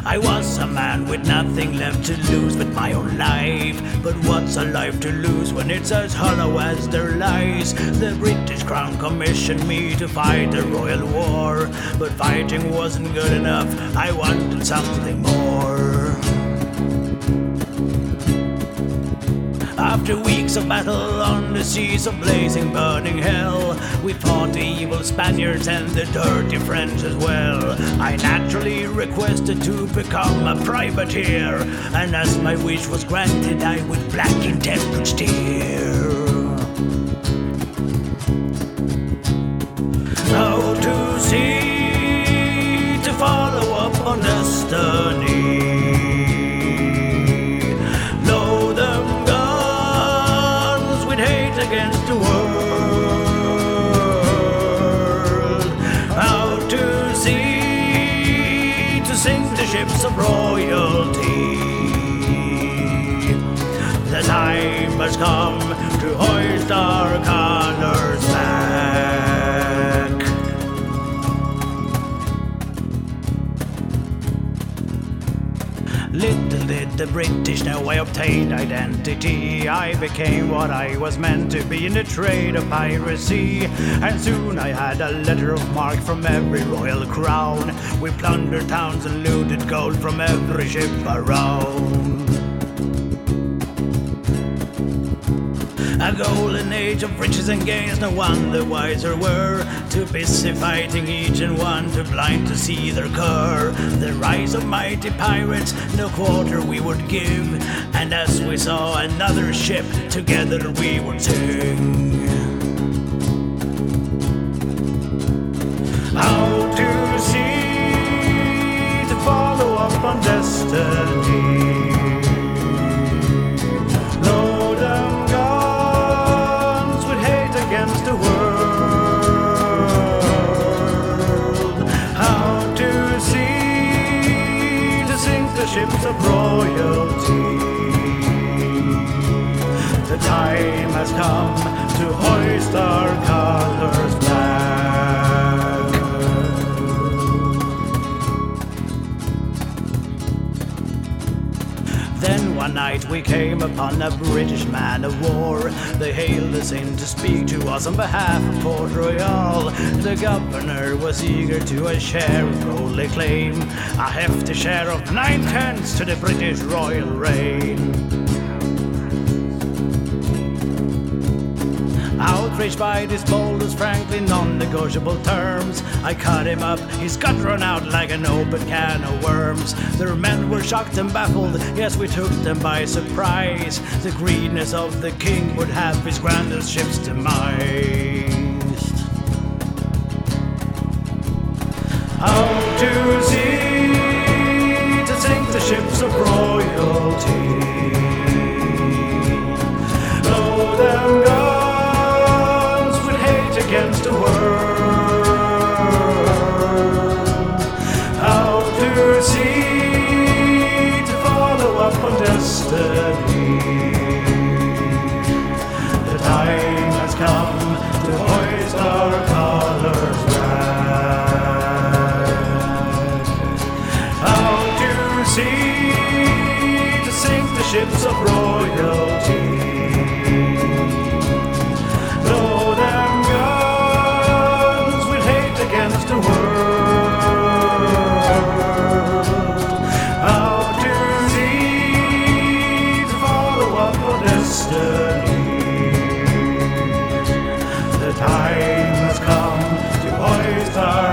I was a man with nothing left to lose but my own life. But what's a life to lose when it's as hollow as their lies? The British Crown commissioned me to fight the Royal War, but fighting wasn't good enough, I wanted something more. After weeks of battle on the seas of blazing, burning hell, we fought the evil Spaniards and the dirty French as well. I naturally requested to become a privateer, and as my wish was granted, I with black intent would steer. Out to sea to follow up on destiny. Against the world, out to sea to sink the ships of royalty. The time has come to hoist our colors back. Little did the British know I obtained identity. I became what I was meant to be in the trade of piracy. And soon I had a letter of marque from every royal crown. We plundered towns and looted gold from every ship around. A golden age of riches and gains, no one the wiser were. Too busy fighting each and one, too blind to see their cur. The rise of mighty pirates, no quarter we would give. And as we saw another ship, together we would sing. Out to sea to follow up on destiny. Against the world, how to sea to sink the ships of royalty. The time has come to hoist our colors back. Then one night we came upon a British man of war. They hailed us in to speak to us on behalf of Port Royal. The governor was eager to a share of goldly claim, a hefty share of 9/10 to the British royal reign. Outraged by this boldest, frankly non-negotiable terms, I cut him up, his gut run out like an open can of worms. Their men were shocked and baffled, yes, we took them by surprise. The greediness of the king would have his grandest ships demised. Out to sea to sink the ships of royalty. Load them guns with hate against the world. Out to sea to follow up on destiny. The time has come to hoist our colors back. Out to sea to sink the ships of royalty. Load them guns with hate against the world. Out to sea to follow up on destiny. The time has come to hoist our